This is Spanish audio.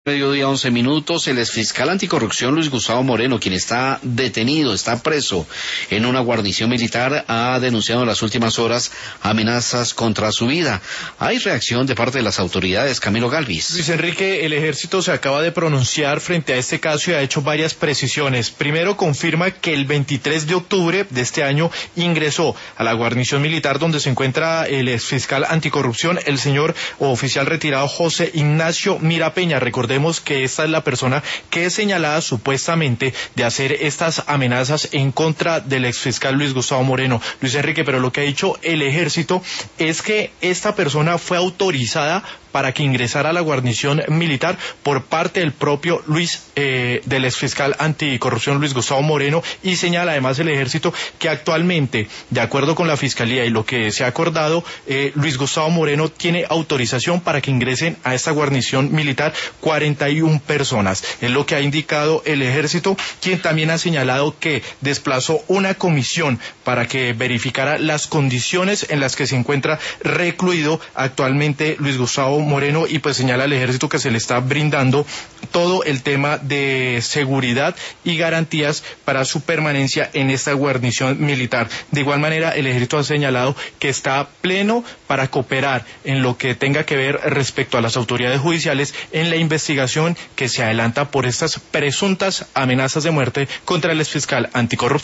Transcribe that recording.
Mediodía 11 minutos, el exfiscal anticorrupción Luis Gustavo Moreno, quien está detenido, está preso en una guarnición militar, ha denunciado en las últimas horas amenazas contra su vida. Hay reacción de parte de las autoridades. Camilo Galvis. Luis Enrique, el ejército se acaba de pronunciar frente a este caso y ha hecho varias precisiones. Primero, confirma que el 23 de octubre de este año ingresó a la guarnición militar donde se encuentra el exfiscal anticorrupción, el señor o oficial retirado José Ignacio Mira Peña. Recordemos que esta es la persona que es señalada supuestamente de hacer estas amenazas en contra del exfiscal Luis Gustavo Moreno. Luis Enrique, pero lo que ha dicho el ejército es que esta persona fue autorizada para que ingresara a la guarnición militar por parte del propio del exfiscal anticorrupción Luis Gustavo Moreno, y señala además el ejército que actualmente, de acuerdo con la fiscalía y lo que se ha acordado, Luis Gustavo Moreno tiene autorización para que ingresen a esta guarnición militar 41 personas. Es lo que ha indicado el ejército, quien también ha señalado que desplazó una comisión para que verificara las condiciones en las que se encuentra recluido actualmente Luis Gustavo Moreno, y pues señala al ejército que se le está brindando todo el tema de seguridad y garantías para su permanencia en esta guarnición militar. De igual manera, el ejército ha señalado que está pleno para cooperar en lo que tenga que ver respecto a las autoridades judiciales en la investigación que se adelanta por estas presuntas amenazas de muerte contra el exfiscal anticorrupción.